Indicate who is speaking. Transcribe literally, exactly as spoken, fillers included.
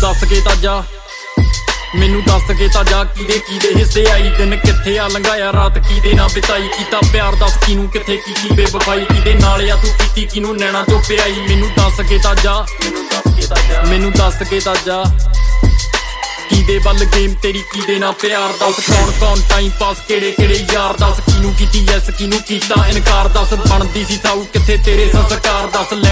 Speaker 1: ਦੱਸ ਕੇ ਤਾਂ ਜਾ ਮੈਨੂੰ ਦੱਸ ਕੇ ਤਾਂ ਜਾ ਕਿਦੇ ਕਿਦੇ ਹਿੱਸੇ ਆਈ ਦਿਨ ਕਿੱਥੇ ਆ ਲੰਘਾਇਆ ਰਾਤ ਕਿਦੇ ਨਾਲ ਬਿਤਾਈ ਕੀਤਾ ਪਿਆਰ ਦੱਸ ਕਿਨੂੰ ਕਿੱਥੇ ਕੀਤੀ ਬੇਵਫਾਈ ਕਿਦੇ ਨਾਲ ਆ ਤੂੰ ਕੀਤੀ ਕਿਨੂੰ ਨੈਣਾ ਚੋਂ ਪਿਆਈ ਮੈਨੂੰ ਦੱਸ ਕੇ ਤਾਂ ਜਾ ਮੈਨੂੰ ਦੱਸ ਕੇ ਤਾਂ ਜਾ ਕਿਦੇ ਵੱਲ ਗੇਮ ਤੇਰੀ ਕਿਦੇ ਨਾਲ ਪਿਆਰ ਦੱਸ ਕੌਣ ਕੌਣ ਟਾਈਮ ਪਾਸ ਕਿਹੜੇ ਕਿਹੜੇ ਯਾਰ ਦੱਸ ਕਿਨੂੰ ਕੀਤੀ ਯੈਸ ਕਿਨੂੰ ਕੀਤਾ ਇਨਕਾਰ ਦੱਸ ਬਣਦੀ ਸੀ ਸਾਊ ਕਿੱਥੇ ਤੇਰੇ ਸੰਸਕਾਰ ਦੱਸ